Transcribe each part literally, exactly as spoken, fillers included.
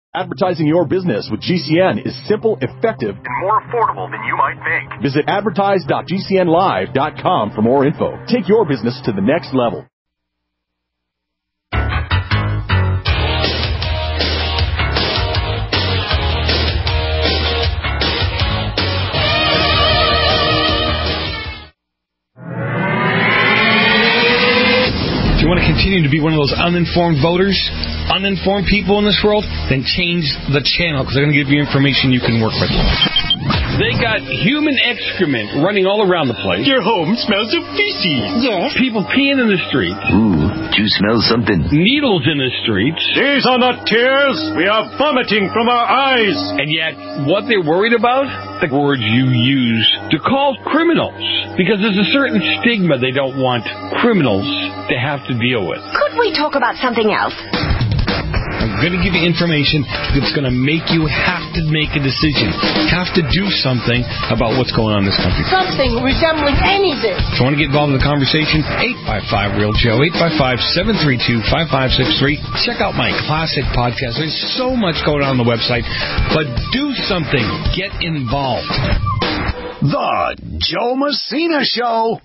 Advertising your business with G C N is simple, effective, and more affordable than you might think. Visit advertise dot g c n live dot com for more info. Take your business to the next level. Do you want to continue to be one of those uninformed voters, uninformed people in this world? Then change the channel, because they're going to give you information you can work with. They got human excrement running all around the place. Your home smells of feces. Yes. People peeing in the streets. Ooh, do you smell something? Needles in the streets. These are not tears. We are vomiting from our eyes. And yet, what they're worried about? The words you use to call criminals. Because there's a certain stigma they don't want criminals to have to deal with. Could we talk about something else? I'm going to give you information that's going to make you have to make a decision. Have to do something about what's going on in this country. Something resembling anything. If you want to get involved in the conversation, eight five five, real Joe, eight five five, seven three two, five five six three. Check out my classic podcast. There's so much going on on the website. But do something. Get involved. The Joe Messina Show.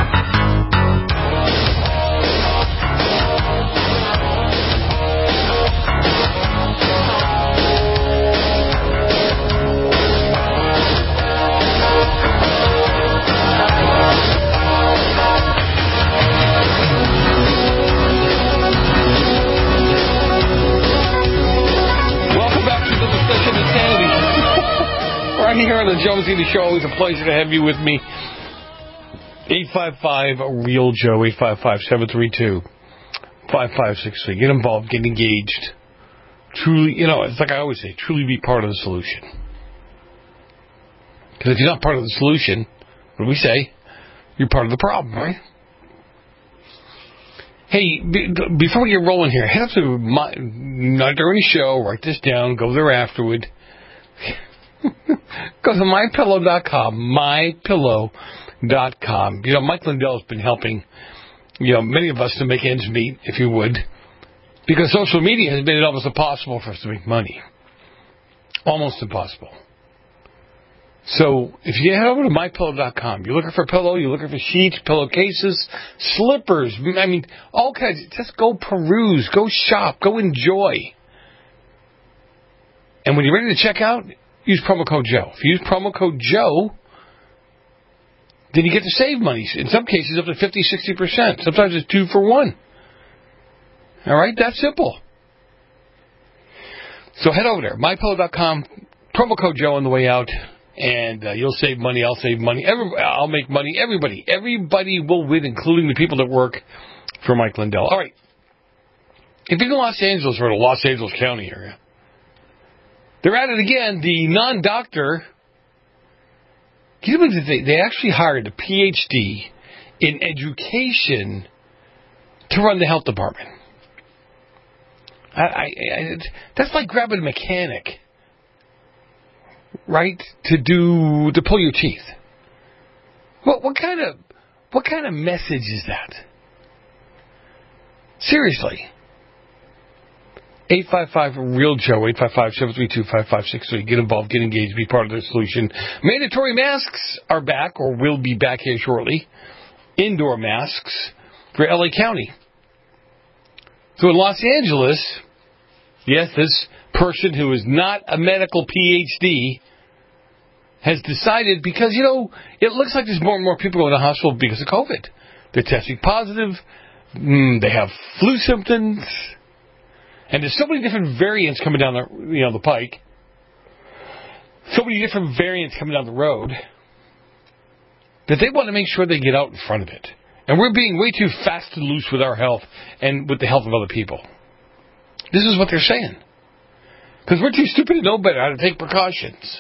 Right here on the Joe Messina Show. Always a pleasure to have you with me. eight five five, real Joe, eight five five, seven three two, five five six three. Get involved, get engaged. Truly, you know, it's like I always say, truly be part of the solution. Because if you're not part of the solution, what do we say? You're part of the problem, right? Hey, be, before we get rolling here, head up to my, not during the show, write this down, go there afterward. Go to my pillow dot com, my pillow dot com. You know, Mike Lindell has been helping, you know, many of us to make ends meet, if you would, because social media has made it almost impossible for us to make money. Almost impossible. So, if you head over to my pillow dot com, you're looking for a pillow, you're looking for sheets, pillowcases, slippers, I mean, all kinds. Just go peruse, go shop, go enjoy. And when you're ready to check out, use promo code Joe. If you use promo code Joe, then you get to save money. In some cases, up to fifty, sixty percent. Sometimes it's two for one. All right? That's simple. So head over there, my pillow dot com, promo code Joe on the way out, and uh, you'll save money. I'll save money. Everybody, I'll make money. Everybody. Everybody will win, including the people that work for Mike Lindell. All right. If you're in Los Angeles or the Los Angeles County area, they're at it again. The non-doctor, they, they actually hired a P H D in education to run the health department. I, I, I, that's like grabbing a mechanic, right, to do to pull your teeth. What what kind of what kind of message is that? Seriously. eight five five, real Joe, eight five five, seven three two, five five six three. Get involved, get engaged, be part of the solution. Mandatory masks are back, or will be back here shortly. Indoor masks for L A County. So in Los Angeles, yes, this person who is not a medical P H D has decided, because, you know, it looks like there's more and more people going to the hospital because of COVID. They're testing positive. Mm, they have flu symptoms. And there's so many different variants coming down the, you know, the pike. So many different variants coming down the road that they want to make sure they get out in front of it. And we're being way too fast and loose with our health and with the health of other people. This is what they're saying. Because we're too stupid to know better how to take precautions.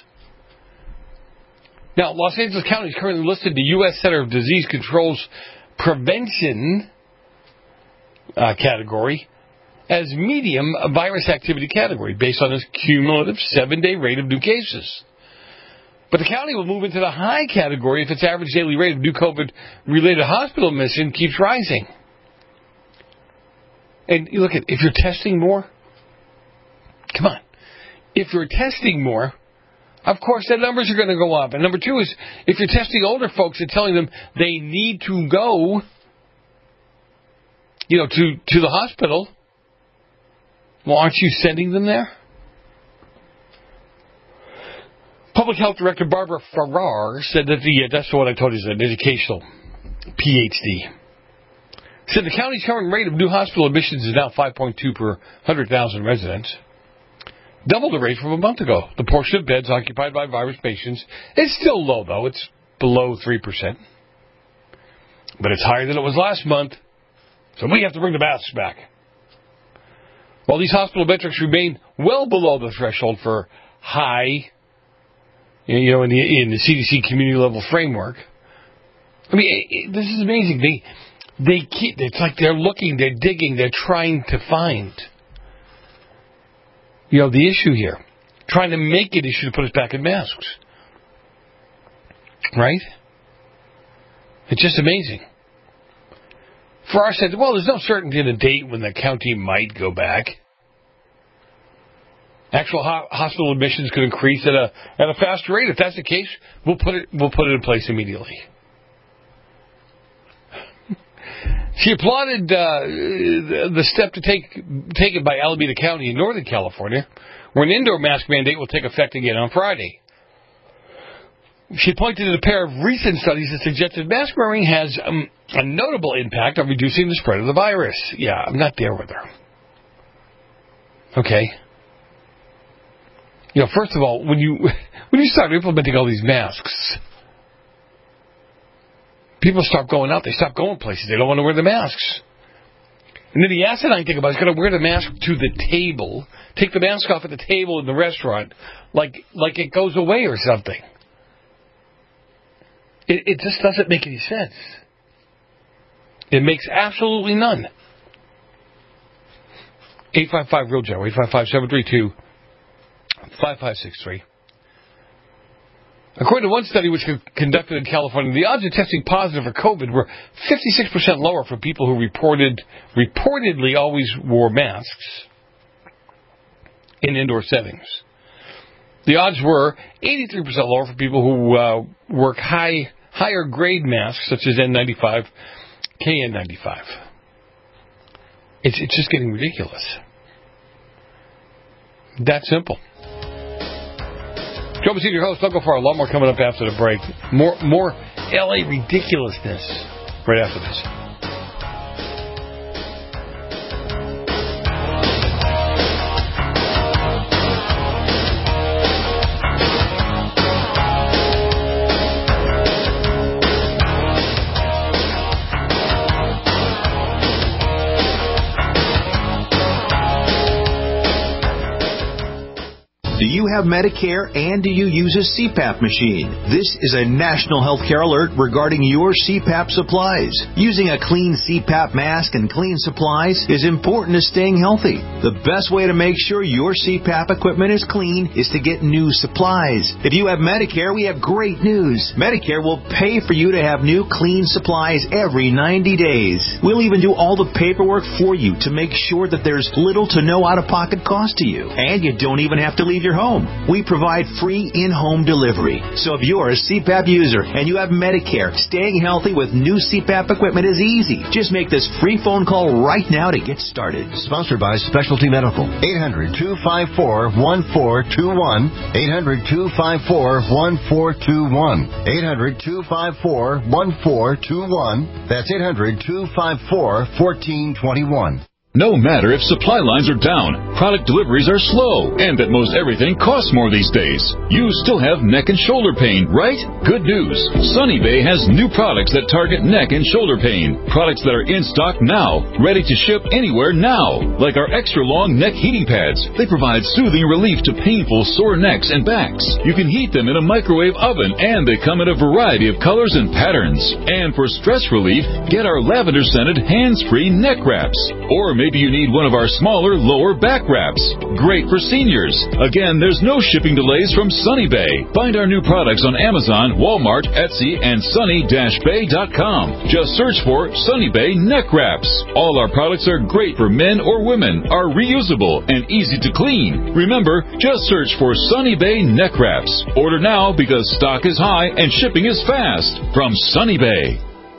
Now, Los Angeles County is currently listed in the U S Center of Disease Control's prevention uh, category as medium virus activity category based on its cumulative seven-day rate of new cases. But the county will move into the high category if its average daily rate of new COVID-related hospital admission keeps rising. And you look at, if you're testing more, come on. if you're testing more, of course, the numbers are going to go up. And number two is, if you're testing older folks and telling them they need to go, you know, to, to the hospital, well, aren't you sending them there? Public Health Director Barbara Farrar said that the, uh, that's what I told you, is an educational P H D. Said the county's current rate of new hospital admissions is now five point two per one hundred thousand residents. Double the rate from a month ago. The portion of beds occupied by virus patients is still low, though. It's below three percent. But it's higher than it was last month. So we have to bring the masks back. While these hospital metrics remain well below the threshold for high, you know, in the, in the C D C community level framework. I mean, it, it, this is amazing. They, they keep, it's like they're looking, they're digging, they're trying to find, you know, the issue here. Trying to make it issue to put us back in masks. Right? It's just amazing. Farrar said, well, there's no certainty in a date when the county might go back. Actual ho- hospital admissions could increase at a at a faster rate. If that's the case, we'll put it we'll put it in place immediately. She applauded uh, the step to take taken by Alameda County in Northern California, where an indoor mask mandate will take effect again on Friday. She pointed to a pair of recent studies that suggested mask wearing has um, a notable impact on reducing the spread of the virus. Yeah, I'm not there with her. Okay. You know, first of all, when you when you start implementing all these masks, people stop going out. They stop going places. They don't want to wear the masks. And then the asinine thing about it is going to wear the mask to the table, take the mask off at the table in the restaurant, like like it goes away or something. It, it just doesn't make any sense. It makes absolutely none. eight five five real Joe, eight five five, seven three two, five five six three. According to one study which was conducted in California, the odds of testing positive for COVID were fifty-six percent lower for people who reported reportedly always wore masks in indoor settings. The odds were eighty-three percent lower for people who uh, work high, higher grade masks such as N ninety-five, K N ninety-five. It's, it's just getting ridiculous. That simple. Joe Messina, your host. I'll go for a lot more coming up after the break. More, more L A ridiculousness right after this. Do you have Medicare and do you use a C PAP machine? This is a national healthcare alert regarding your C PAP supplies. Using a clean C PAP mask and clean supplies is important to staying healthy. The best way to make sure your C PAP equipment is clean is to get new supplies. If you have Medicare, we have great news. Medicare will pay for you to have new clean supplies every ninety days. We'll even do all the paperwork for you to make sure that there's little to no out-of-pocket cost to you. And you don't even have to leave your home. We provide free in-home delivery. So if you're a C PAP user and you have Medicare, staying healthy with new C PAP equipment is easy. Just make this free phone call right now to get started. Sponsored by Specialty Medical. eight hundred, two five four, one four two one. eight hundred, two five four, one four two one. eight hundred, two five four, one four two one. That's eight hundred, two five four, one four two one. No matter if supply lines are down, product deliveries are slow, and that most everything costs more these days, you still have neck and shoulder pain, right? Good news. Sunny Bay has new products that target neck and shoulder pain. Products that are in stock now, ready to ship anywhere now. Like our extra long neck heating pads. They provide soothing relief to painful sore necks and backs. You can heat them in a microwave oven, and they come in a variety of colors and patterns. And for stress relief, get our lavender scented hands-free neck wraps. Or maybe Maybe you need one of our smaller lower back wraps. Great for seniors. Again, there's no shipping delays from Sunny Bay. Find our new products on Amazon, Walmart, Etsy, and sunny dash bay dot com. Just search for Sunny Bay Neck Wraps. All our products are great for men or women, are reusable, and easy to clean. Remember, just search for Sunny Bay Neck Wraps. Order now because stock is high and shipping is fast. From Sunny Bay.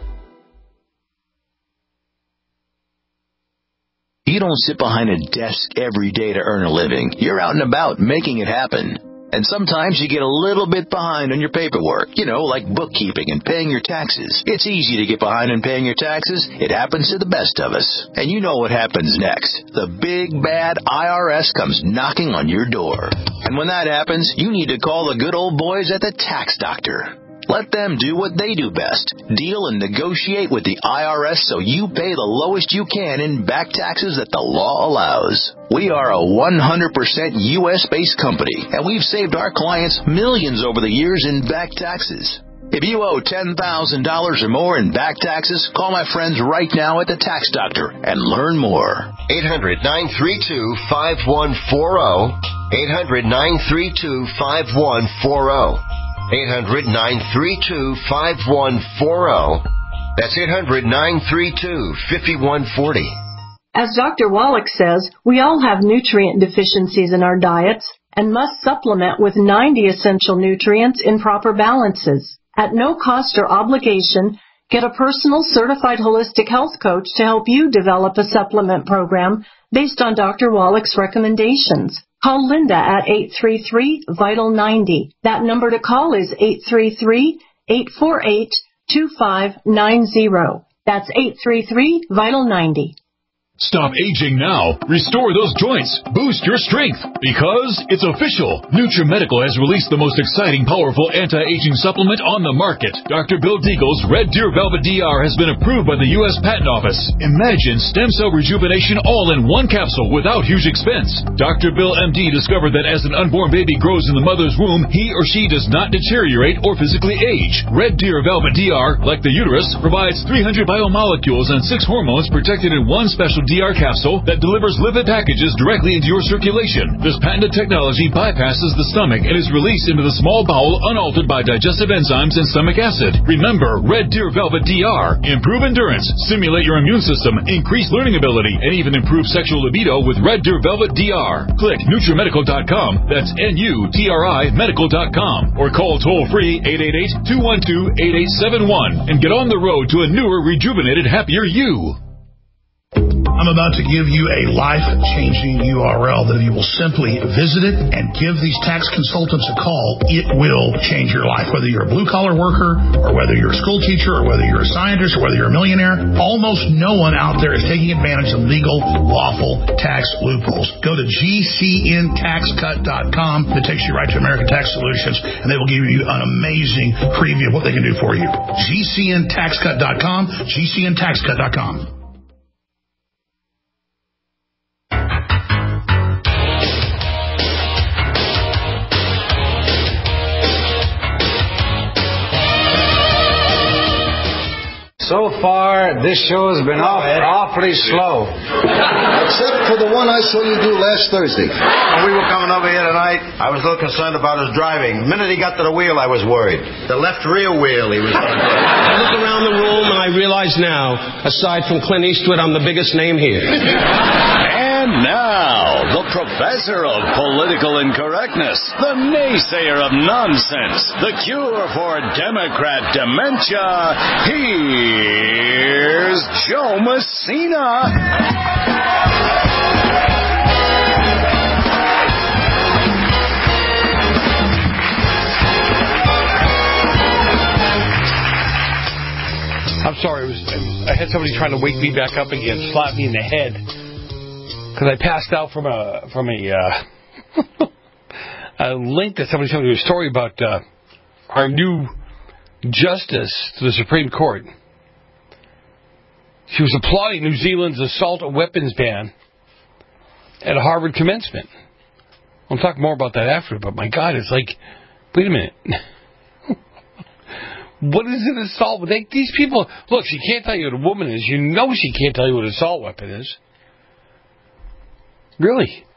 You don't sit behind a desk every day to earn a living. You're out and about making it happen. And sometimes you get a little bit behind on your paperwork, you know, like bookkeeping and paying your taxes. It's easy to get behind on paying your taxes. It happens to the best of us. And you know what happens next. The big, bad I R S comes knocking on your door. And when that happens, you need to call the good old boys at the Tax Doctor. Let them do what they do best. Deal and negotiate with the I R S so you pay the lowest you can in back taxes that the law allows. We are a one hundred percent U S-based company, and we've saved our clients millions over the years in back taxes. If you owe ten thousand dollars or more in back taxes, call my friends right now at the Tax Doctor and learn more. eight hundred, nine three two, five one four zero. eight hundred, nine three two, five one four zero. eight hundred, nine three two, five one four zero. That's eight hundred, nine three two, five one four zero. As Doctor Wallach says, we all have nutrient deficiencies in our diets and must supplement with ninety essential nutrients in proper balances. At no cost or obligation, get a personal certified holistic health coach to help you develop a supplement program based on Doctor Wallach's recommendations. Call Linda at eight three three, vital ninety. That number to call is eight three three, eight four eight, two five nine zero. That's eight three three, vital ninety. Stop aging now. Restore those joints. Boost your strength. Because it's official. NutriMedical has released the most exciting, powerful anti-aging supplement on the market. Doctor Bill Deagle's Red Deer Velvet D R has been approved by the U S Patent Office. Imagine stem cell rejuvenation all in one capsule without huge expense. Doctor Bill M D discovered that as an unborn baby grows in the mother's womb, he or she does not deteriorate or physically age. Red Deer Velvet D R, like the uterus, provides three hundred biomolecules and six hormones protected in one special D R capsule that delivers lipid packages directly into your circulation. This patented technology bypasses the stomach and is released into the small bowel unaltered by digestive enzymes and stomach acid. Remember, Red Deer Velvet D R. Improve endurance, stimulate your immune system, increase learning ability, and even improve sexual libido with Red Deer Velvet D R. Click NutriMedical dot com. That's N U T R I medical dot com. Or call toll-free eight eight eight, two one two, eight eight seven one and get on the road to a newer, rejuvenated, happier you. I'm about to give you a life-changing U R L that if you will simply visit it and give these tax consultants a call, it will change your life. Whether you're a blue-collar worker or whether you're a school teacher or whether you're a scientist or whether you're a millionaire, almost no one out there is taking advantage of legal, lawful tax loopholes. Go to G C N tax cut dot com. That takes you right to American Tax Solutions, and they will give you an amazing preview of what they can do for you. G C N tax cut dot com, G C N tax cut dot com. So far, this show has been off, awfully slow. Except for the one I saw you do last Thursday. When we were coming over here tonight, I was a little concerned about his driving. The minute he got to the wheel, I was worried. The left rear wheel he was on. I look around the room and I realize now, aside from Clint Eastwood, I'm the biggest name here. And now, the professor of political incorrectness, the naysayer of nonsense, the cure for Democrat dementia, here's Joe Messina. I'm sorry, it was, it was, I had somebody trying to wake me back up again, slap me in the head, because I passed out from a from a, uh, a link that somebody told me a story about uh, our new justice to the Supreme Court. She was applauding New Zealand's assault weapons ban at a Harvard commencement. I'll talk more about that after, but my God, it's like, wait a minute. What is an assault? They, these people, look, she can't tell you what a woman is. You know she can't tell you what an assault weapon is. Really?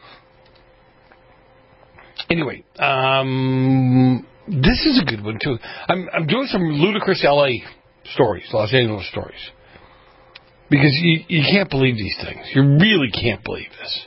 Anyway, um, this is a good one, too. I'm, I'm doing some ludicrous L A stories, Los Angeles stories. Because you, you can't believe these things. You really can't believe this.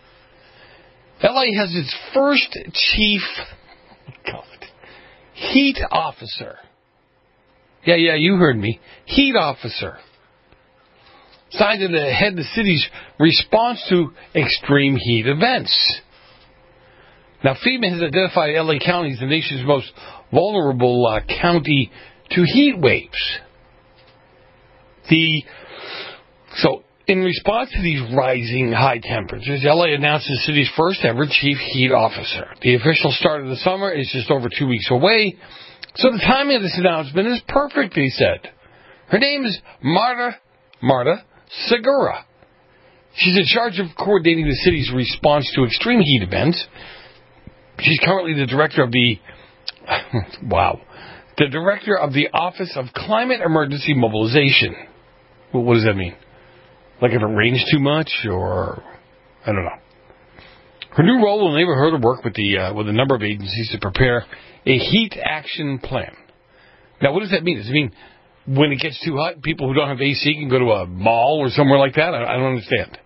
L A has its first chief God, heat officer. Yeah, yeah, you heard me. Heat officer. Signed to head the city's response to extreme heat events. Now, FEMA has identified L A County as the nation's most vulnerable uh, county to heat waves. The so, in response to these rising high temperatures, L A announced the city's first ever chief heat officer. The official start of the summer is just over two weeks away, so the timing of this announcement is perfect, he said. Her name is Marta, Marta Segura. She's in charge of coordinating the city's response to extreme heat events. She's currently the director of the, wow, the director of the Office of Climate Emergency Mobilization. Well, what does that mean? Like if it rains too much, or I don't know. Her new role will enable her to work with the uh, with a number of agencies to prepare a heat action plan. Now, what does that mean? Does it mean when it gets too hot, people who don't have A C can go to a mall or somewhere like that? I, I don't understand.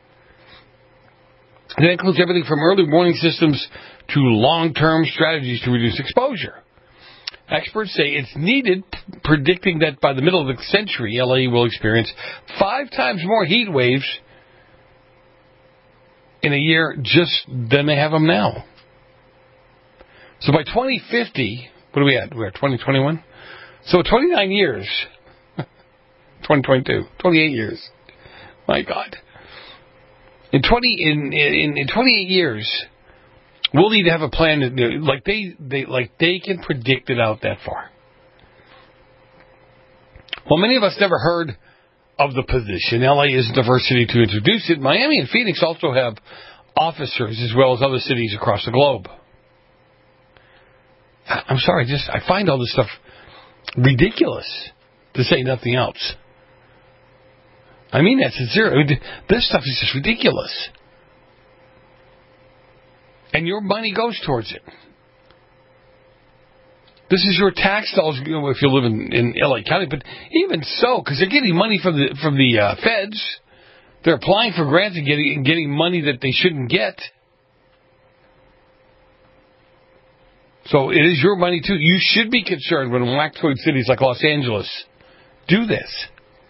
That includes everything from early warning systems to long-term strategies to reduce exposure. Experts say it's needed, predicting that by the middle of the century, L A will experience five times more heat waves in a year just than they have them now. So by twenty fifty, what are we at? We're at twenty twenty-one? So twenty-nine years, twenty twenty-two, twenty-eight years. My God. In twenty in in, in twenty-eight years, we'll need to have a plan that, like they, they like they can predict it out that far. Well, many of us never heard of the position. L A isn't the first city to introduce it. Miami and Phoenix also have officers as well as other cities across the globe. I'm sorry, just I find all this stuff ridiculous, to say nothing else. I mean that sincerely. I mean, this stuff is just ridiculous. And your money goes towards it. This is your tax dollars, you know, if you live in, in L A County. But even so, because they're getting money from the from the uh, feds, they're applying for grants and getting getting money that they shouldn't get. So it is your money too. You should be concerned when whack-toed cities like Los Angeles do this.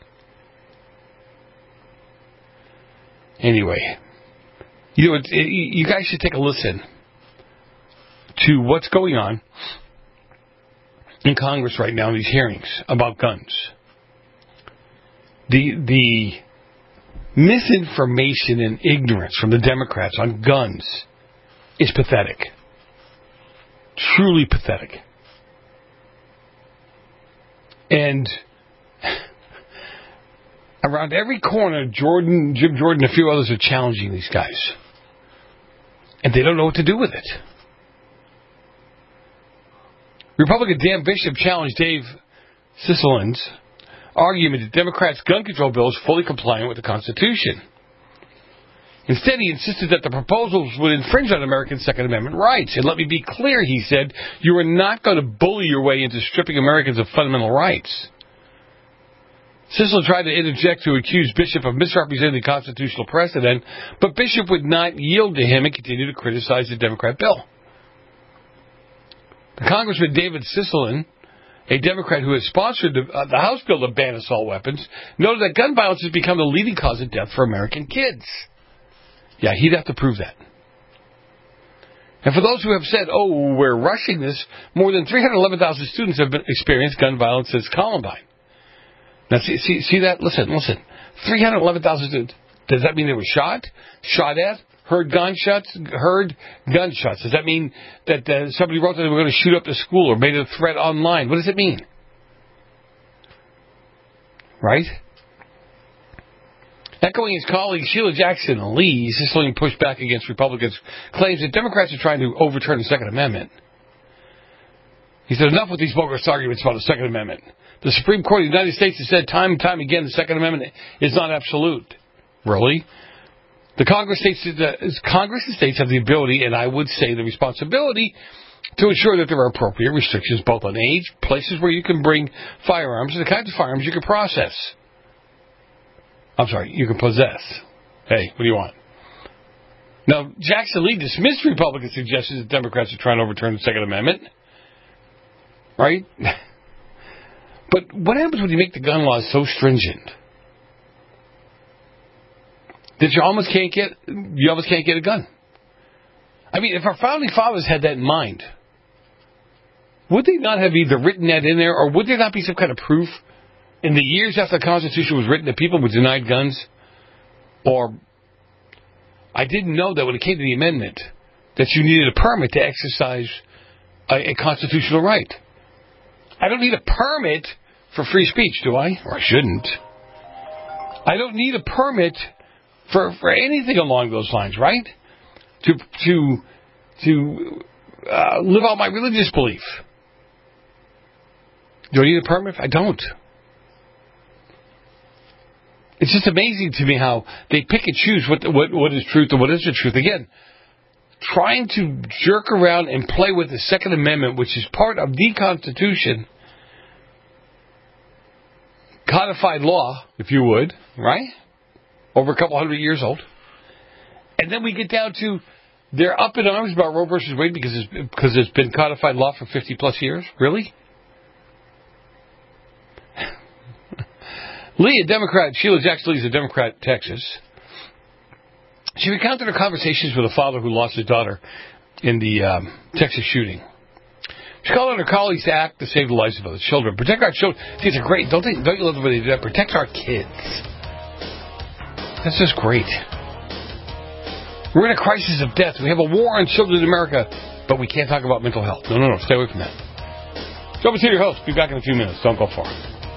Anyway, you know, it, it, you guys should take a listen to what's going on in Congress right now in these hearings about guns. The the misinformation and ignorance from the Democrats on guns is pathetic. Truly pathetic. And around every corner, Jordan, Jim Jordan, and a few others are challenging these guys. And they don't know what to do with it. Republican Dan Bishop challenged Dave Cicilline's argument that Democrats' gun control bill is fully compliant with the Constitution. Instead, he insisted that the proposals would infringe on American Second Amendment rights. And let me be clear, he said, you are not going to bully your way into stripping Americans of fundamental rights. Cicilline tried to interject to accuse Bishop of misrepresenting the constitutional precedent, but Bishop would not yield to him and continued to criticize the Democrat bill. The Congressman David Cicilline, a Democrat who has sponsored the, uh, the House bill to ban assault weapons, noted that gun violence has become the leading cause of death for American kids. Yeah, he'd have to prove that. And for those who have said, oh, we're rushing this, more than three hundred eleven thousand students have been, experienced gun violence since Columbine. Now, see, see, see that? Listen, listen. three hundred eleven thousand students. Does that mean they were shot? Shot at? Heard gunshots? Heard gunshots. Does that mean that uh, somebody wrote that they were going to shoot up the school or made a threat online? What does it mean? Right? Echoing his colleague Sheila Jackson Lee, Cicilline pushed back against Republicans' claims that Democrats are trying to overturn the Second Amendment. He said, enough with these bogus arguments about the Second Amendment. The Supreme Court of the United States has said time and time again the Second Amendment is not absolute. Really? The Congress states, the Congress and states have the ability, and I would say the responsibility, to ensure that there are appropriate restrictions both on age, places where you can bring firearms, and the kinds of firearms you can process. I'm sorry, you can possess. Hey, what do you want? Now, Jackson Lee dismissed Republican suggestions that Democrats are trying to overturn the Second Amendment. Right? But what happens when you make the gun laws so stringent that you almost can't get you almost can't get a gun? I mean, if our founding fathers had that in mind, would they not have either written that in there, or would there not be some kind of proof in the years after the Constitution was written that people were denied guns? Or, I didn't know that when it came to the amendment that you needed a permit to exercise a, a constitutional right. I don't need a permit for free speech, do I? Or I shouldn't. I don't need a permit for, for anything along those lines, right? To to to uh, live out my religious belief. Do I need a permit? I don't. It's just amazing to me how they pick and choose what what what is truth and what isn't truth. Again, trying to jerk around and play with the Second Amendment, which is part of the Constitution, codified law, if you would, right? Over a couple hundred years old. And then we get down to they're up in arms about Roe versus Wade because it's, because it's been codified law for fifty plus years. Really? Lee, a Democrat, Sheila Jackson Lee is a Democrat, Texas. She recounted her conversations with a father who lost his daughter in the um, Texas shooting. She called on her colleagues to act to save the lives of other children. Protect our children. These are great. Don't, they, don't you love the way they do that? Protect our kids. That's just great. We're in a crisis of death. We have a war on children in America, but we can't talk about mental health. No, no, no. Stay away from that. Joe Bassett, your host. Be back in a few minutes. Don't go far.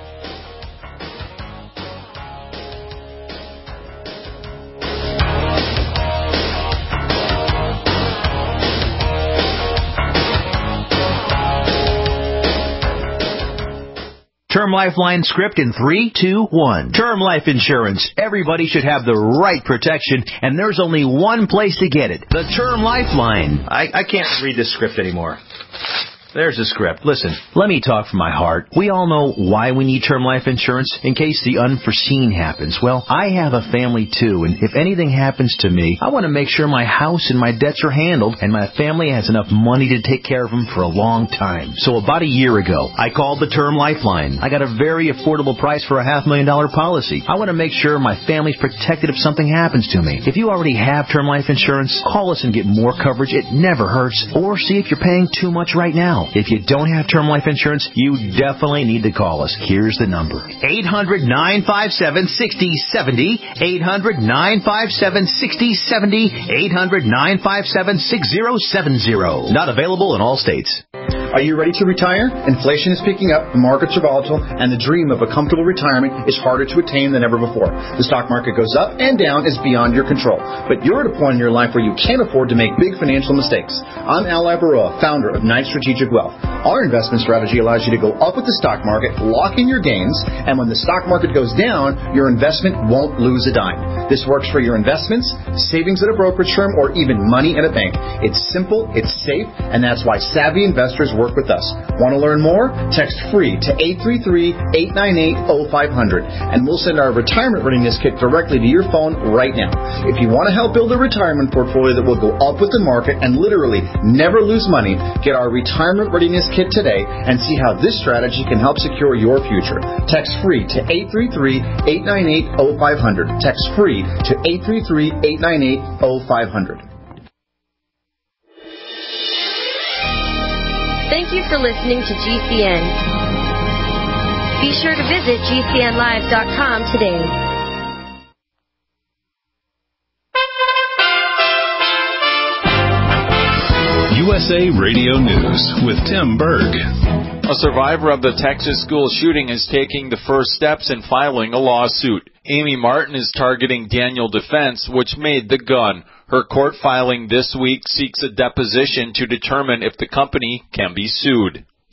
Term Lifeline script in three, two, one. Term life insurance. Everybody should have the right protection, and there's only one place to get it. The Term Lifeline. I, I can't read this script anymore. There's the script. Listen, let me talk from my heart. We all know why we need term life insurance, in case the unforeseen happens. Well, I have a family too, and if anything happens to me, I want to make sure my house and my debts are handled, and my family has enough money to take care of them for a long time. So about a year ago, I called the Term Lifeline. I got a very affordable price for a half million dollar policy. I want to make sure my family's protected if something happens to me. If you already have term life insurance, call us and get more coverage. It never hurts. Or see if you're paying too much right now. If you don't have term life insurance, you definitely need to call us. Here's the number. eight hundred, nine five seven, six oh seven oh. eight hundred, nine five seven, six oh seven oh. eight hundred, nine five seven, six oh seven oh. Not available in all states. Are you ready to retire? Inflation is picking up, the markets are volatile, and the dream of a comfortable retirement is harder to attain than ever before. The stock market goes up and down is beyond your control. But you're at a point in your life where you can't afford to make big financial mistakes. I'm Al Labaroa, founder of Knight Strategic Wealth. Our investment strategy allows you to go up with the stock market, lock in your gains, and when the stock market goes down, your investment won't lose a dime. This works for your investments, savings at a brokerage firm, or even money in a bank. It's simple, it's safe, and that's why savvy investors work with us. Want to learn more? Text FREE to eight three three, eight nine eight, oh five hundred, and we'll send our retirement readiness kit directly to your phone right now. If you want to help build a retirement portfolio that will go up with the market and literally never lose money, get our retirement readiness kit today and see how this strategy can help secure your future. Text FREE to eight three three, eight nine eight, oh five hundred. Text FREE to eight three three, eight nine eight, oh five hundred. Thank you for listening to G C N. Be sure to visit G C N live dot com today. U S A Radio News with Tim Berg. A survivor of the Texas school shooting is taking the first steps in filing a lawsuit. Amy Martin is targeting Daniel Defense, which made the gun. Her court filing this week seeks a deposition to determine if the company can be sued.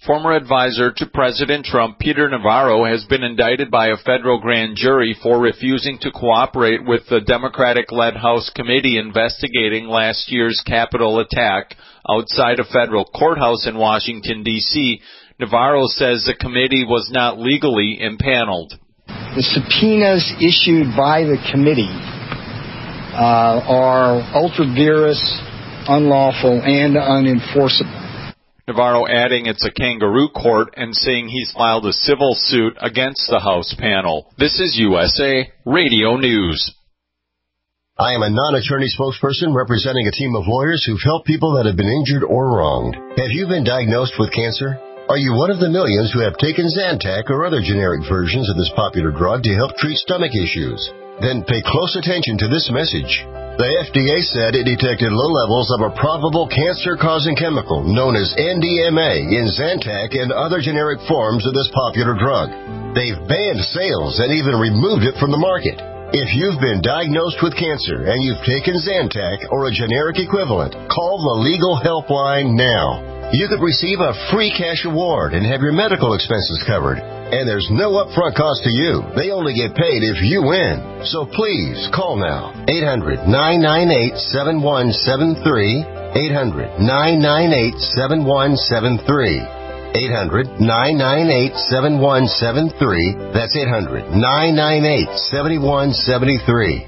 Former advisor to President Trump, Peter Navarro, has been indicted by a federal grand jury for refusing to cooperate with the Democratic-led House committee investigating last year's Capitol attack outside a federal courthouse in Washington, D C Navarro says the committee was not legally impaneled. The subpoenas issued by the committee uh, are ultra vires, unlawful, and unenforceable. Navarro adding it's a kangaroo court and saying he's filed a civil suit against the House panel. This is U S A Radio News. I am a non-attorney spokesperson representing a team of lawyers who've helped people that have been injured or wronged. Have you been diagnosed with cancer? Are you one of the millions who have taken Zantac or other generic versions of this popular drug to help treat stomach issues? Then pay close attention to this message. The F D A said it detected low levels of a probable cancer-causing chemical known as N D M A in Zantac and other generic forms of this popular drug. They've banned sales and even removed it from the market. If you've been diagnosed with cancer and you've taken Zantac or a generic equivalent, call the Legal Helpline now. You could receive a free cash award and have your medical expenses covered. And there's no upfront cost to you. They only get paid if you win. So please, call now. eight hundred, nine nine eight, seven one seven three. eight hundred, nine nine eight, seven one seven three. eight hundred, nine nine eight, seven one seven three. That's eight hundred, nine nine eight, seven one seven three.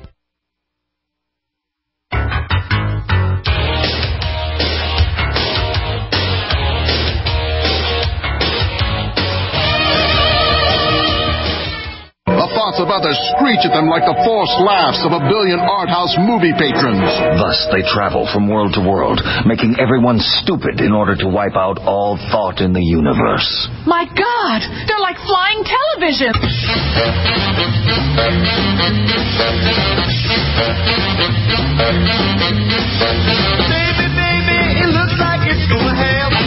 Thoughts about to screech at them like the forced laughs of a billion art house movie patrons. Thus they travel from world to world, making everyone stupid in order to wipe out all thought in the universe. My God, they're like flying television. Baby, baby, it looks like it's gonna happen.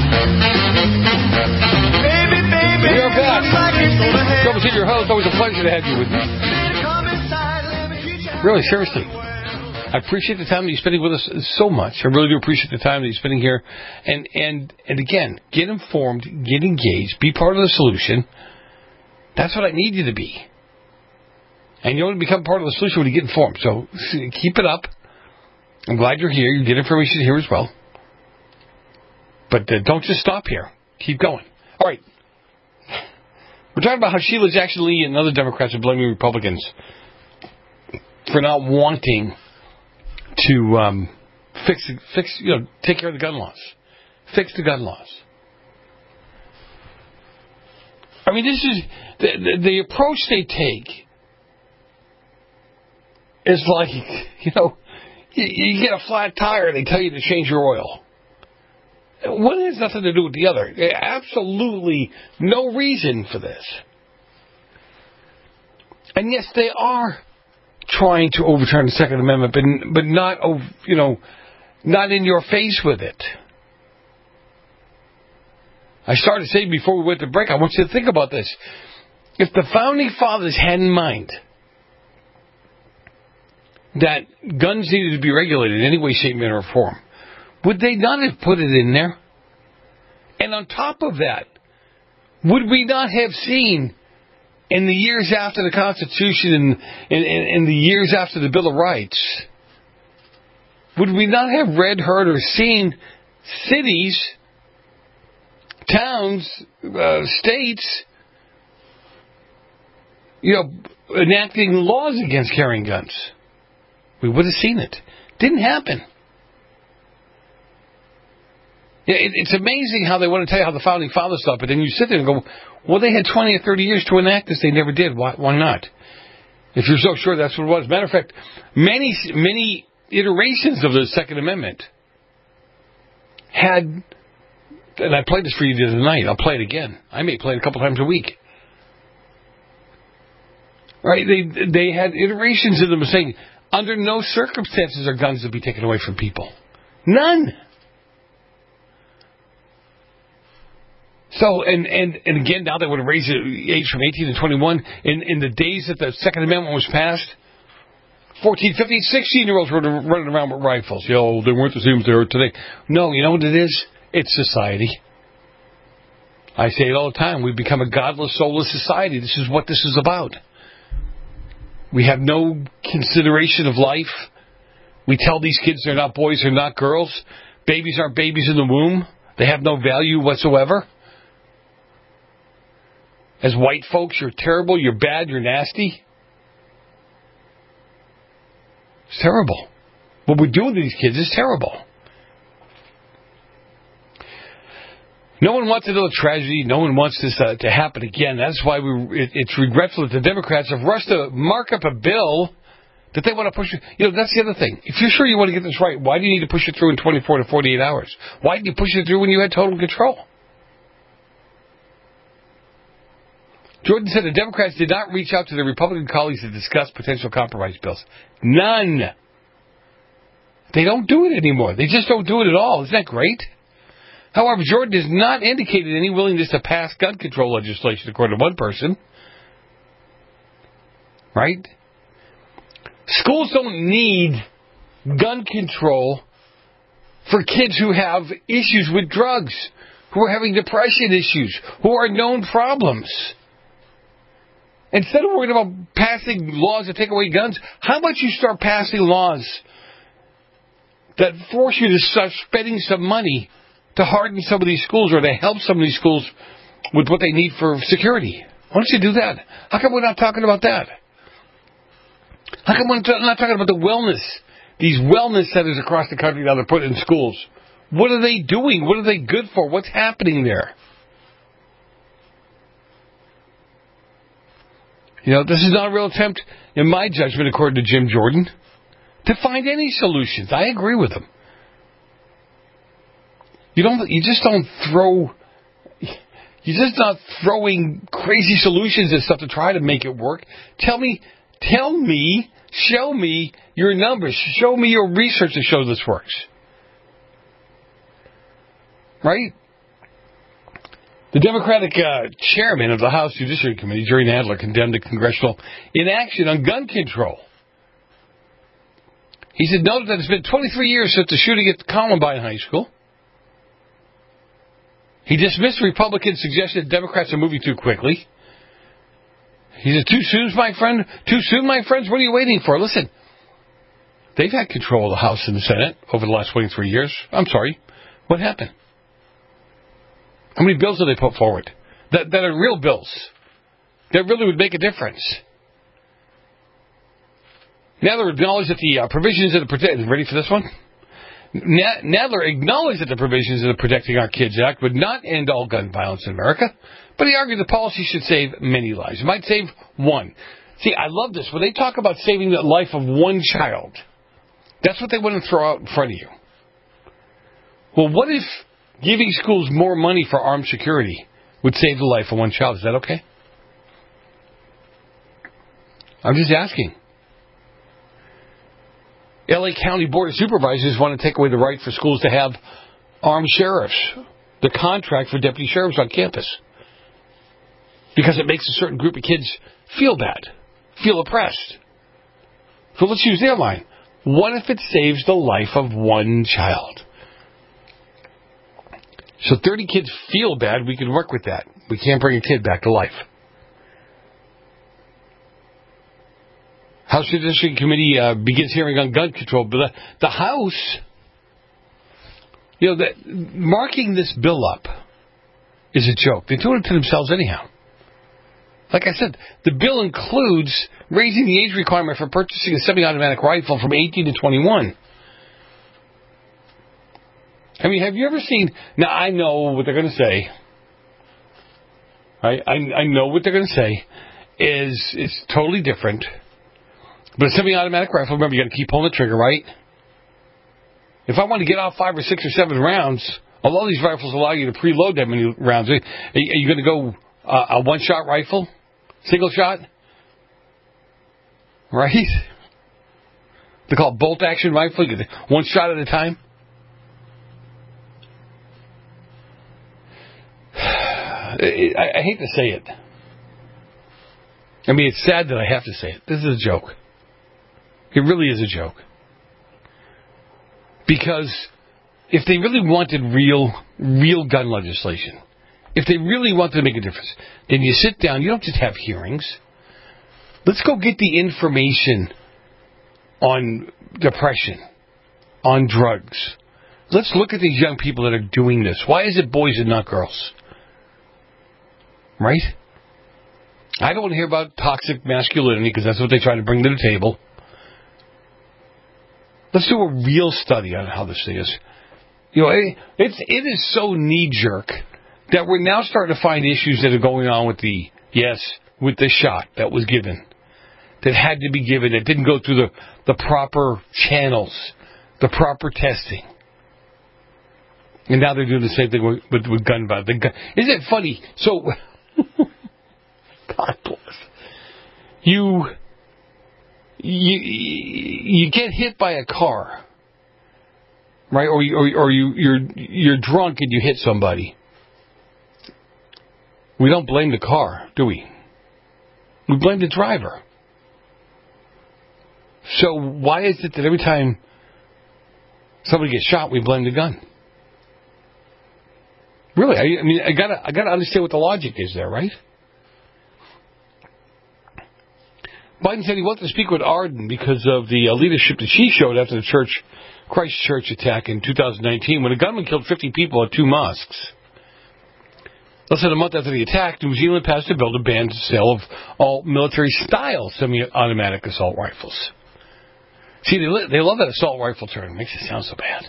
Baby, baby, we are back. it looks like it's gonna happen. Trouble to your host. Always a pleasure to have you with me. Really, seriously. I appreciate the time that you're spending with us so much. I really do appreciate the time that you're spending here. And and and again, get informed, get engaged, be part of the solution. That's what I need you to be. And you only become part of the solution when you get informed. So keep it up. I'm glad you're here. You get information here as well. But uh, don't just stop here. Keep going. All right. We're talking about how Sheila Jackson Lee and other Democrats are blaming Republicans for not wanting to um, fix, fix, you know, take care of the gun laws, fix the gun laws. I mean, this is the, the, the approach they take is like, you know, you, you get a flat tire, they tell you to change your oil. One has nothing to do with the other. Absolutely no reason for this. And yes, they are trying to overturn the Second Amendment, but but not, you know, not in your face with it. I started saying before we went to break, I want you to think about this. If the Founding Fathers had in mind that guns needed to be regulated in any way, shape, manner, or form, would they not have put it in there? And on top of that, would we not have seen in the years after the Constitution and in, in, in the years after the Bill of Rights, would we not have read, heard, or seen cities, towns, uh, states, you know, enacting laws against carrying guns? We would have seen it. Didn't happen. It's amazing how they want to tell you how the Founding Fathers thought, but then you sit there and go, well, they had twenty or thirty years to enact this. They never did. Why, why not? If you're so sure that's what it was. Matter of fact, many, many iterations of the Second Amendment had, and I played this for you the other night. I'll play it again. I may play it a couple times a week. Right? They, they had iterations of them saying, under no circumstances are guns to be taken away from people. None. So, and, and, and again, now they want to raise the age from eighteen to twenty-one. In, in the days that the Second Amendment was passed, fourteen, fifteen, sixteen-year-olds were running around with rifles. You know, they weren't the same as they are today. No, you know what it is? It's society. I say it all the time. We've become a godless, soulless society. This is what this is about. We have no consideration of life. We tell these kids they're not boys, they're not girls. Babies aren't babies in the womb. They have no value whatsoever. As white folks, you're terrible, you're bad, you're nasty. It's terrible. What we're doing to these kids is terrible. No one wants another tragedy. No one wants this uh, to happen again. That's why we, it, it's regretful that the Democrats have rushed to mark up a bill that they want to push. You know, that's the other thing. If you're sure you want to get this right, why do you need to push it through in twenty-four to forty-eight hours? Why didn't you push it through when you had total control? Jordan said the Democrats did not reach out to their Republican colleagues to discuss potential compromise bills. None. They don't do it anymore. They just don't do it at all. Isn't that great? However, Jordan has not indicated any willingness to pass gun control legislation, according to one person. Right? Schools don't need gun control for kids who have issues with drugs, who are having depression issues, who are known problems. Instead of worrying about passing laws that take away guns, how about you start passing laws that force you to start spending some money to harden some of these schools or to help some of these schools with what they need for security? Why don't you do that? How come we're not talking about that? How come we're not talking about the wellness, these wellness centers across the country that they're putting in schools? What are they doing? What are they good for? What's happening there? You know, this is not a real attempt, in my judgment, according to Jim Jordan, to find any solutions. I agree with him. You don't. You just don't throw. You're just not throwing crazy solutions and stuff to try to make it work. Tell me, tell me, show me your numbers. Show me your research that shows this works. Right? The Democratic uh, chairman of the House Judiciary Committee, Jerry Nadler, condemned the congressional inaction on gun control. He said, note that it's been twenty-three years since the shooting at Columbine High School. He dismissed Republicans' suggestion that Democrats are moving too quickly. He said, too soon, my friend? Too soon, my friends? What are you waiting for? Listen, they've had control of the House and the Senate over the last twenty-three years. I'm sorry. What happened? How many bills did they put forward that, that are real bills that really would make a difference? Nadler acknowledged that the uh, provisions of the protect. Ready for this one? Nadler acknowledged that the provisions of the Protecting Our Kids Act would not end all gun violence in America, but he argued the policy should save many lives. It might save one. See, I love this. When they talk about saving the life of one child, that's what they want to throw out in front of you. Well, what if giving schools more money for armed security would save the life of one child? Is that okay? I'm just asking. L A County Board of Supervisors want to take away the right for schools to have armed sheriffs, the contract for deputy sheriffs on campus, because it makes a certain group of kids feel bad, feel oppressed. So let's use their line. What if it saves the life of one child? So thirty kids feel bad, we can work with that. We can't bring a kid back to life. House Judiciary Committee uh, begins hearing on gun control. But the, the House, you know, that marking this bill up is a joke. They're doing it to themselves anyhow. Like I said, the bill includes raising the age requirement for purchasing a semi-automatic rifle from eighteen to twenty-one. I mean, have you ever seen... Now, I know what they're going to say. I, I, I know what they're going to say is it's totally different. But a semi-automatic rifle, remember, you got to keep pulling the trigger, right? If I want to get off five or six or seven rounds, although these rifles allow you to preload that many rounds, are you going to go uh, a one-shot rifle? Single shot? Right? They call it bolt-action rifle. You get one shot at a time. I, I hate to say it. I mean, it's sad that I have to say it. This is a joke. It really is a joke. Because if they really wanted real, real gun legislation, if they really want to make a difference, then you sit down. You don't just have hearings. Let's go get the information on depression, on drugs. Let's look at these young people that are doing this. Why is it boys and not girls? Right? I don't want to hear about toxic masculinity because that's what they try to bring to the table. Let's do a real study on how this thing is. You know, it, it's, it is so knee-jerk that we're now starting to find issues that are going on with the, yes, with the shot that was given, that had to be given, that didn't go through the, the proper channels, the proper testing. And now they're doing the same thing with, with, with gun violence. Gun, isn't it funny? So, God bless. You, you, you get hit by a car, right? Or, you, or, or you, you're, you're drunk and you hit somebody. We don't blame the car, do we? We blame the driver. So why is it that every time somebody gets shot, we blame the gun? Really, I, I mean, I gotta, I gotta understand what the logic is there, right? Biden said he wanted to speak with Arden because of the uh, leadership that she showed after the church, Christchurch attack in two thousand nineteen, when a gunman killed fifty people at two mosques. Less than a month after the attack, New Zealand passed a bill to ban the sale of all military-style semi-automatic assault rifles. See, they, li- they love that assault rifle term. It makes it sound so bad.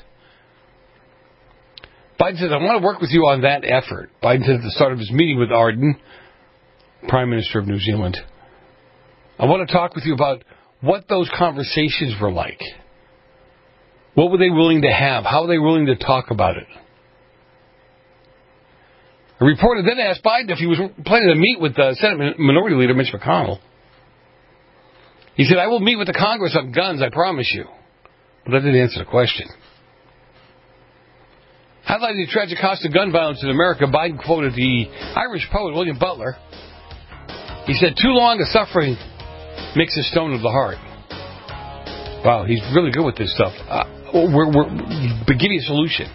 Biden said, I want to work with you on that effort. Biden said at the start of his meeting with Arden, Prime Minister of New Zealand, I want to talk with you about what those conversations were like. What were they willing to have? How were they willing to talk about it? A reporter then asked Biden if he was planning to meet with uh, Senate Minority Leader Mitch McConnell. He said, I will meet with the Congress on guns, I promise you. But that didn't answer the question. Highlighting the tragic cost of gun violence in America, Biden quoted the Irish poet William Butler. He said, too long a suffering makes a stone of the heart. Wow, he's really good with this stuff. Uh, we're, we're, but give you a solution.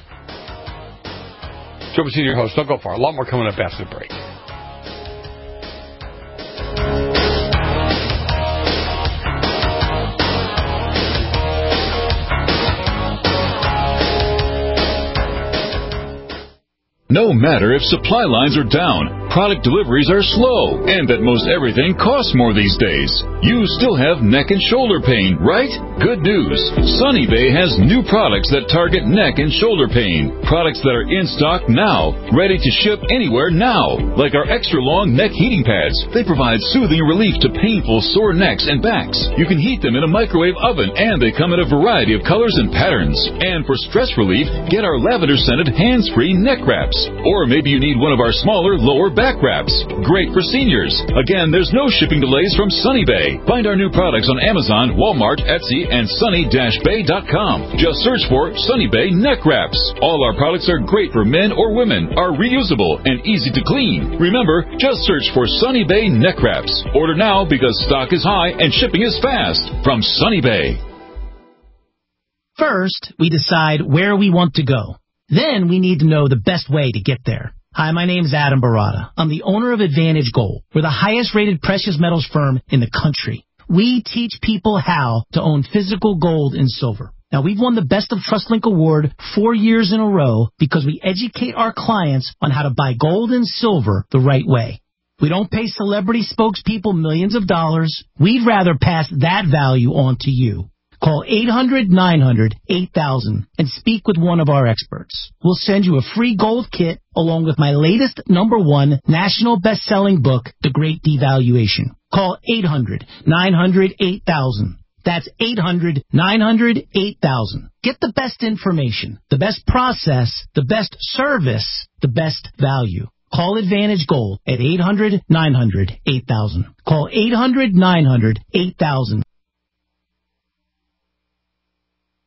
Joe Messina, your host. Don't go far. A lot more coming up after the break. No matter if supply lines are down, product deliveries are slow, and that most everything costs more these days, you still have neck and shoulder pain, right? Good news. Sunny Bay has new products that target neck and shoulder pain. Products that are in stock now, ready to ship anywhere now. Like our extra long neck heating pads. They provide soothing relief to painful sore necks and backs. You can heat them in a microwave oven, and they come in a variety of colors and patterns. And for stress relief, get our lavender-scented hands-free neck wraps. Or maybe you need one of our smaller lower back wraps. Great for seniors. Again, there's no shipping delays from Sunny Bay. Find our new products on Amazon, Walmart, Etsy, and sunny dash bay dot com. Just search for Sunny Bay Neck Wraps. All our products are great for men or women, are reusable, and easy to clean. Remember, just search for Sunny Bay Neck Wraps. Order now because stock is high and shipping is fast. From Sunny Bay. First, we decide where we want to go. Then we need to know the best way to get there. Hi, my name is Adam Barada. I'm the owner of Advantage Gold. We're the highest-rated precious metals firm in the country. We teach people how to own physical gold and silver. Now, we've won the Best of TrustLink Award four years in a row because we educate our clients on how to buy gold and silver the right way. We don't pay celebrity spokespeople millions of dollars. We'd rather pass that value on to you. Call eight hundred nine hundred eight thousand and speak with one of our experts. We'll send you a free gold kit along with my latest number one national best-selling book, The Great Devaluation. Call eight hundred nine hundred eight thousand. That's eight hundred nine hundred eight thousand. Get the best information, the best process, the best service, the best value. Call Advantage Gold at eight hundred nine hundred eight thousand. Call eight hundred nine hundred eight thousand.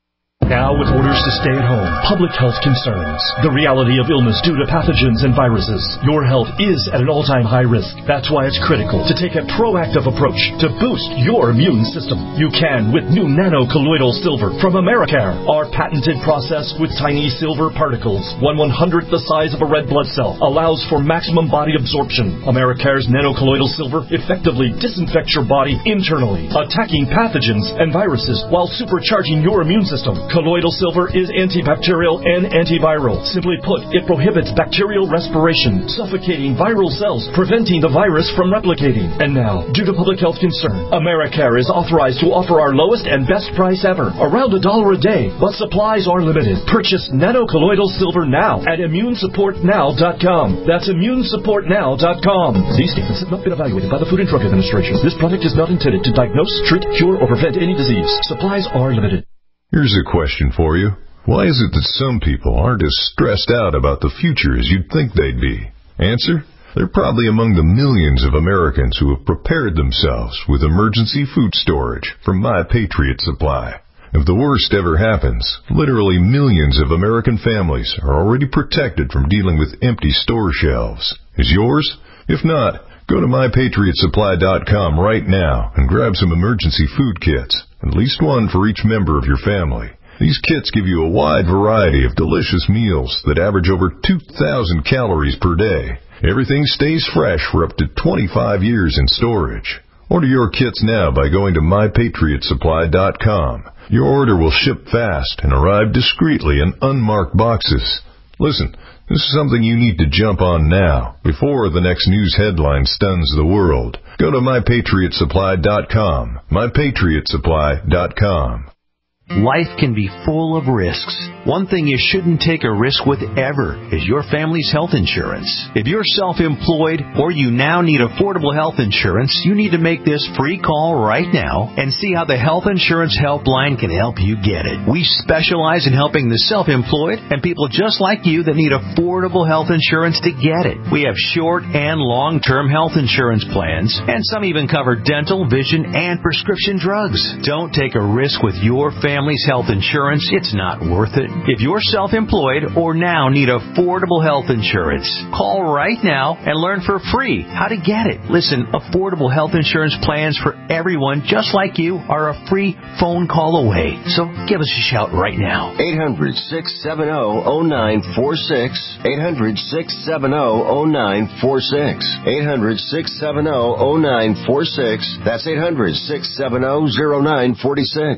Now with orders to stay at home, public health concerns, the reality of illness due to pathogens and viruses, your health is at an all-time high risk. That's why it's critical to take a proactive approach to boost your immune system. You can with new nano-colloidal silver from Americare. Our patented process with tiny silver particles, one one-hundredth the size of a red blood cell, allows for maximum body absorption. Americare's nano-colloidal silver effectively disinfects your body internally, attacking pathogens and viruses while supercharging your immune system. Colloidal silver is antibacterial and antiviral. Simply put, it prohibits bacterial respiration, suffocating viral cells, preventing the virus from replicating. And now, due to public health concern, Americare is authorized to offer our lowest and best price ever, around a dollar a day, but supplies are limited. Purchase nano-colloidal silver now at immune support now dot com. That's immune support now dot com. These statements have not been evaluated by the Food and Drug Administration. This product is not intended to diagnose, treat, cure, or prevent any disease. Supplies are limited. Here's a question for you. Why is it that some people aren't as stressed out about the future as you'd think they'd be? Answer: they're probably among the millions of Americans who have prepared themselves with emergency food storage from My Patriot Supply. If the worst ever happens, literally millions of American families are already protected from dealing with empty store shelves. Is yours? If not, go to my patriot supply dot com right now and grab some emergency food kits, at least one for each member of your family. These kits give you a wide variety of delicious meals that average over two thousand calories per day. Everything stays fresh for up to twenty-five years in storage. Order your kits now by going to my patriot supply dot com. Your order will ship fast and arrive discreetly in unmarked boxes. Listen, this is something you need to jump on now, before the next news headline stuns the world. Go to my patriot supply dot com. my patriot supply dot com. Life can be full of risks. One thing you shouldn't take a risk with ever is your family's health insurance. If you're self-employed or you now need affordable health insurance, you need to make this free call right now and see how the Health Insurance Helpline can help you get it. We specialize in helping the self-employed and people just like you that need affordable health insurance to get it. We have short and long-term health insurance plans, and some even cover dental, vision, and prescription drugs. Don't take a risk with your family. Family's health insurance, it's not worth it. If you're self-employed or now need affordable health insurance, call right now and learn for free how to get it. Listen, affordable health insurance plans for everyone just like you are a free phone call away. So give us a shout right now. eight hundred, six seven zero, zero nine four six. eight hundred, six seven zero, zero nine four six. eight hundred, six seven zero, zero nine four six. That's eight hundred, six seven zero, zero nine four six.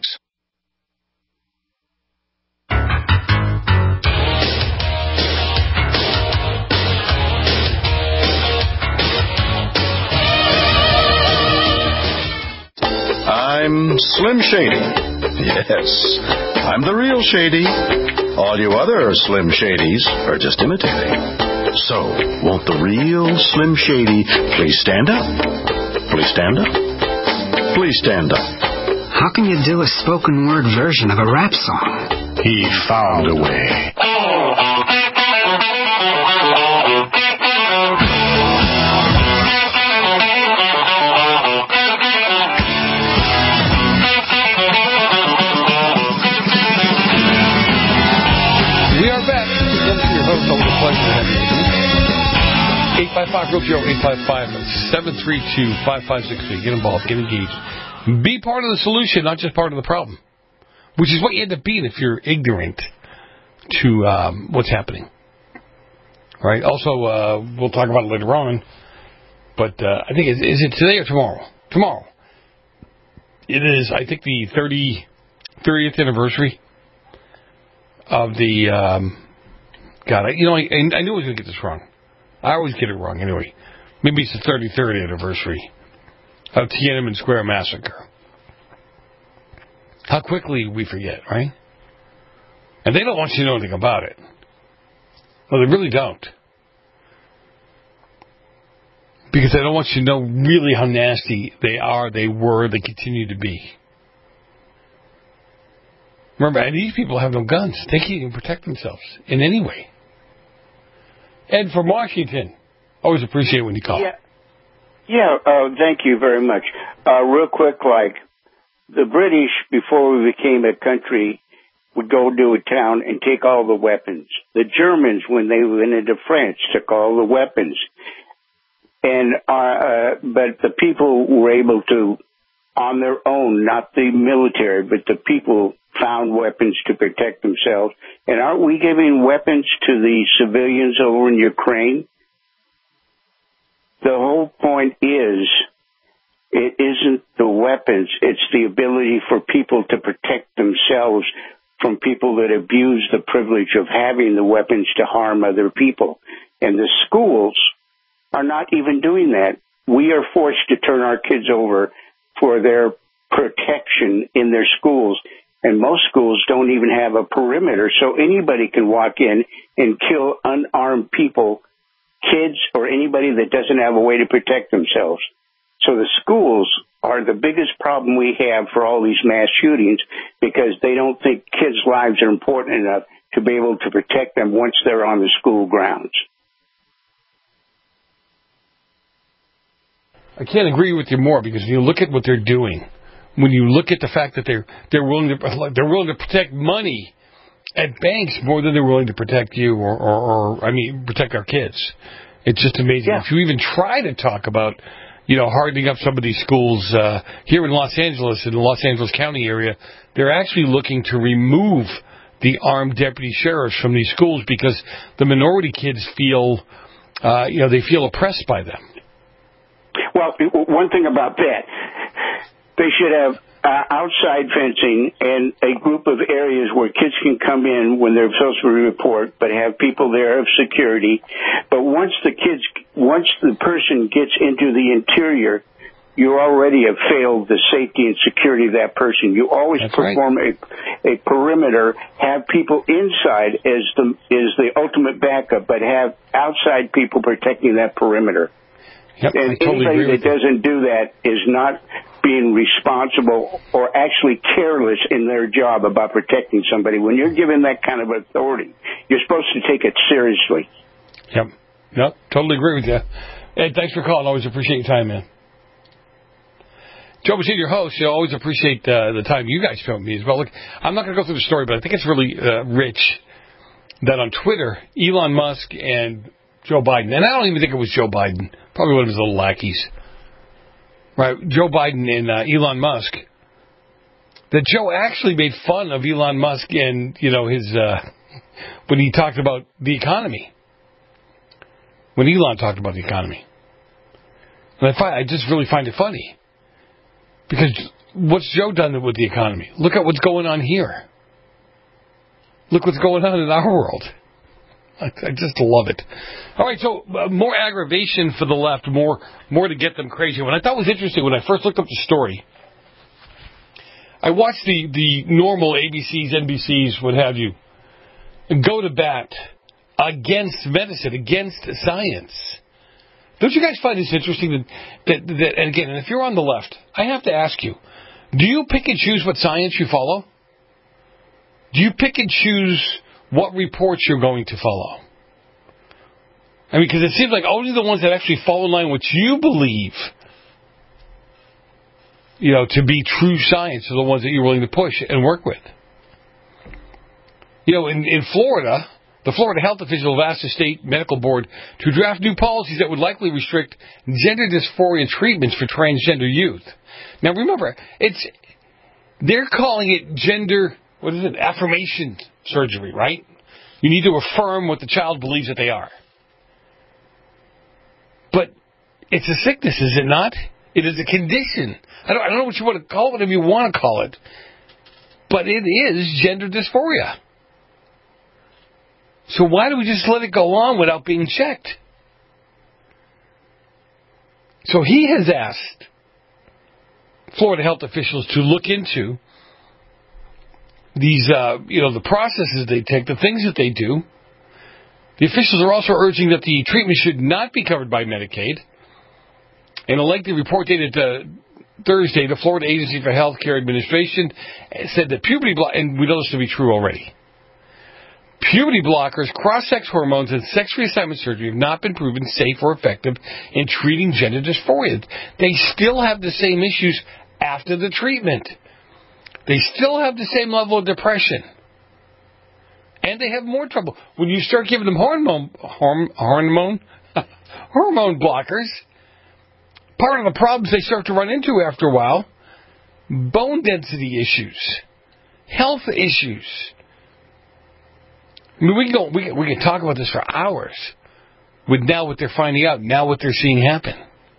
I'm Slim Shady. Yes, I'm the real Shady. All you other Slim Shadys are just imitating. So, won't the real Slim Shady please stand up? Please stand up? Please stand up. How can you do a spoken word version of a rap song? He found a way. eight five five real Joe, eight five five, seven three two, five five six three. Get involved, get engaged. Be part of the solution, not just part of the problem. Which is what you end up being if you're ignorant to um, what's happening. Right? Also, uh, we'll talk about it later on. But uh, I think, is, is it today or tomorrow? Tomorrow. It is, I think, the thirtieth anniversary of the... Um, God, I, you know, I, I knew I was going to get this wrong. I always get it wrong anyway. Maybe it's the thirty-third anniversary of Tiananmen Square massacre. How quickly we forget, right? And they don't want you to know anything about it. Well, they really don't. Because they don't want you to know really how nasty they are, they were, they continue to be. Remember, and these people have no guns. They can't even protect themselves in any way. Ed from Washington. Always appreciate when you call. Yeah, yeah. Uh, thank you very much. Uh, real quick, like the British, before we became a country, would go to a town and take all the weapons. The Germans, when they went into France, took all the weapons. And uh, uh, but the people were able to, on their own, not the military, but the people found weapons to protect themselves. And aren't we giving weapons to the civilians over in Ukraine? The whole point is, it isn't the weapons, it's the ability for people to protect themselves from people that abuse the privilege of having the weapons to harm other people. And the schools are not even doing that. We are forced to turn our kids over for their protection in their schools. And most schools don't even have a perimeter, so anybody can walk in and kill unarmed people, kids, or anybody that doesn't have a way to protect themselves. So the schools are the biggest problem we have for all these mass shootings because they don't think kids' lives are important enough to be able to protect them once they're on the school grounds. I can't agree with you more because when you look at what they're doing, when you look at the fact that they're they're willing to they're willing to protect money at banks more than they're willing to protect you or, or, or I mean protect our kids. It's just amazing. Yeah. If you even try to talk about, you know, hardening up some of these schools uh, here in Los Angeles, in the Los Angeles County area, they're actually looking to remove the armed deputy sheriffs from these schools because the minority kids feel, uh, you know, they feel oppressed by them. Well, one thing about that, they should have uh, outside fencing and a group of areas where kids can come in when they're supposed to report, but have people there of security. But once the kids, once the person gets into the interior, you already have failed the safety and security of that person. You always That's perform right. a, a perimeter, have people inside as the is the ultimate backup, but have outside people protecting that perimeter. Yep, and totally anybody that doesn't do that is not being responsible or actually careless in their job about protecting somebody. When you're given that kind of authority, you're supposed to take it seriously. Yep. Yep, totally agree with you. Ed, thanks for calling. Always appreciate your time, man. Joe Machine, your host. You know, always appreciate uh, the time you guys spend with me as well. Look, I'm not going to go through the story, but I think it's really uh, rich that on Twitter, Elon Musk and Joe Biden, and I don't even think it was Joe Biden, probably one of his little lackeys, right? Joe Biden and uh, Elon Musk, that Joe actually made fun of Elon Musk and, you know, his, uh, when he talked about the economy. When Elon talked about the economy. And I find, I just really find it funny. Because what's Joe done with the economy? Look at what's going on here. Look what's going on in our world. I, I just love it. All right, so uh, more aggravation for the left, more more to get them crazy. What I thought was interesting when I first looked up the story, I watched the, the normal A B Cs, N B Cs, what have you, go to bat against medicine, against science. Don't you guys find this interesting? That, that, that and again, and if you're on the left, I have to ask you, do you pick and choose what science you follow? Do you pick and choose what reports you're going to follow? I mean, because it seems like only the ones that actually fall in line with what you believe, you know, to be true science are the ones that you're willing to push and work with. You know, in, in Florida, the Florida health official have asked the state medical board to draft new policies that would likely restrict gender dysphoria treatments for transgender youth. Now, remember, it's they're calling it gender, what is it, affirmation surgery, right? You need to affirm what the child believes that they are. But it's a sickness, is it not? It is a condition. I don't, I don't know what you want to call it, whatever you want to call it. But it is gender dysphoria. So why do we just let it go on without being checked? So he has asked Florida health officials to look into these, uh, you know, the processes they take, the things that they do. The officials are also urging that the treatment should not be covered by Medicaid. In a lengthy report dated uh, Thursday, the Florida Agency for Health Care Administration said that puberty block, and we know this to be true already, puberty blockers, cross-sex hormones, and sex reassignment surgery have not been proven safe or effective in treating gender dysphoria. They still have the same issues after the treatment. They still have the same level of depression. And they have more trouble. When you start giving them hormone, horm, hormone, hormone blockers, part of the problems they start to run into after a while, bone density issues, health issues. I mean, we can go, we can, we can talk about this for hours with now what they're finding out, now what they're seeing happen.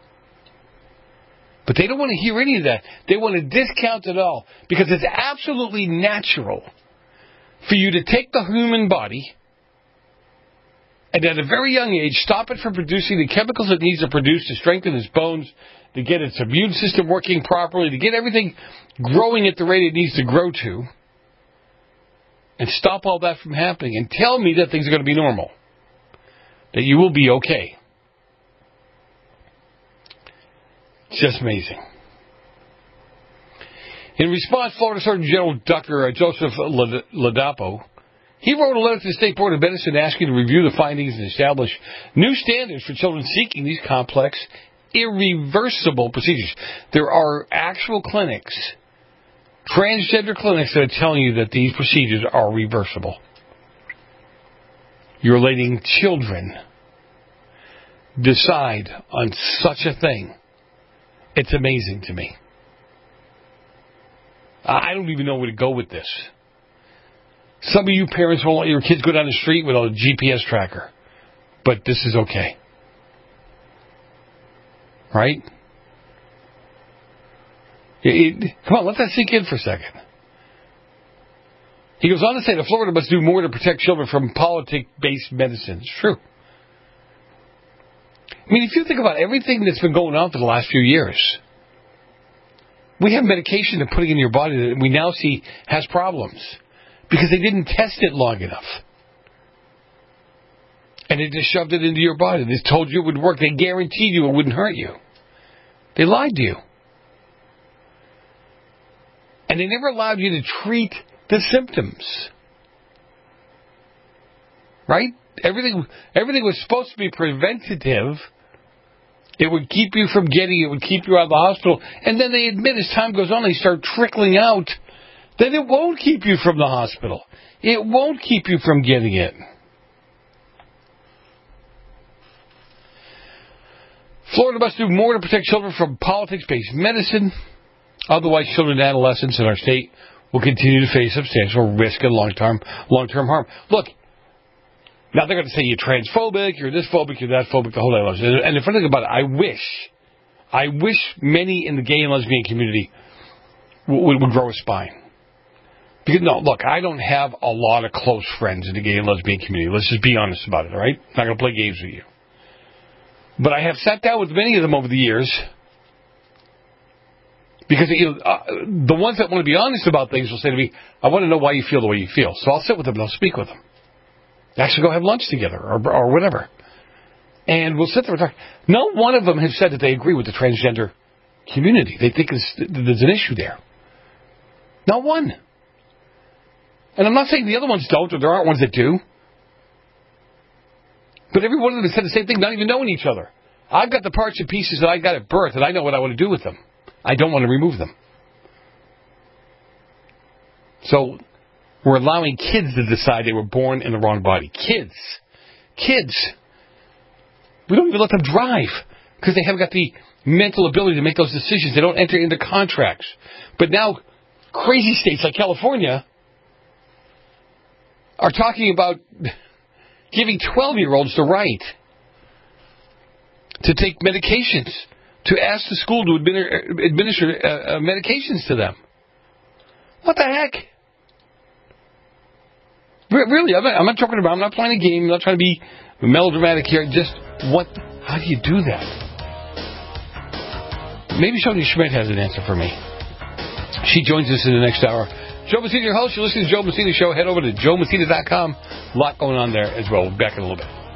But they don't want to hear any of that. They want to discount it all because it's absolutely natural for you to take the human body and at a very young age stop it from producing the chemicals it needs to produce to strengthen its bones, to get its immune system working properly, to get everything growing at the rate it needs to grow to, and stop all that from happening and tell me that things are going to be normal, that you will be okay. It's just amazing. In response, Florida Surgeon General Doctor Joseph Ladapo, he wrote a letter to the State Board of Medicine asking to review the findings and establish new standards for children seeking these complex, irreversible procedures. There are actual clinics, transgender clinics, that are telling you that these procedures are reversible. You're letting children decide on such a thing. It's amazing to me. I don't even know where to go with this. Some of you parents won't let your kids go down the street without a G P S tracker. But this is okay. Right? It, it, come on, let that sink in for a second. He goes on to say that Florida must do more to protect children from politic-based medicine. It's true. I mean, if you think about everything that's been going on for the last few years, we have medication they're putting in your body that we now see has problems because they didn't test it long enough. And they just shoved it into your body. They told you it would work. They guaranteed you it wouldn't hurt you. They lied to you. And they never allowed you to treat the symptoms. Right? Everything, everything was supposed to be preventative. It would keep you from getting it. It would keep you out of the hospital. And then they admit as time goes on, they start trickling out, that it won't keep you from the hospital. It won't keep you from getting it. Florida must do more to protect children from politics-based medicine. Otherwise, children and adolescents in our state will continue to face substantial risk and long-term long-term harm. Look, now they're going to say you're transphobic, you're this phobic, you're that phobic, the whole day. And if I think about it, I wish, I wish many in the gay and lesbian community would, would grow a spine. Because, no, look, I don't have a lot of close friends in the gay and lesbian community. Let's just be honest about it, all right? I'm not going to play games with you. But I have sat down with many of them over the years. Because you know, uh, the ones that want to be honest about things will say to me, I want to know why you feel the way you feel. So I'll sit with them and I'll speak with them. Actually go have lunch together or, or whatever. And we'll sit there and talk. No one of them has said that they agree with the transgender community. They think there's an issue there. Not one. And I'm not saying the other ones don't, or there aren't ones that do. But every one of them has said the same thing, not even knowing each other. I've got the parts and pieces that I got at birth, and I know what I want to do with them. I don't want to remove them. So we're allowing kids to decide they were born in the wrong body. Kids. Kids. We don't even let them drive because they haven't got the mental ability to make those decisions. They don't enter into contracts. But now crazy states like California are talking about giving twelve-year-olds the right to take medications, to ask the school to administer, administer uh, uh, medications to them. What the heck? Really, I'm not, I'm not talking about, I'm not playing a game, I'm not trying to be melodramatic here. Just, what, how do you do that? Maybe Sonia Schmidt has an answer for me. She joins us in the next hour. Joe Messina, your host. You're listening to the Joe Messina Show. Head over to joe messina dot com. A lot going on there as well. We'll be back in a little bit.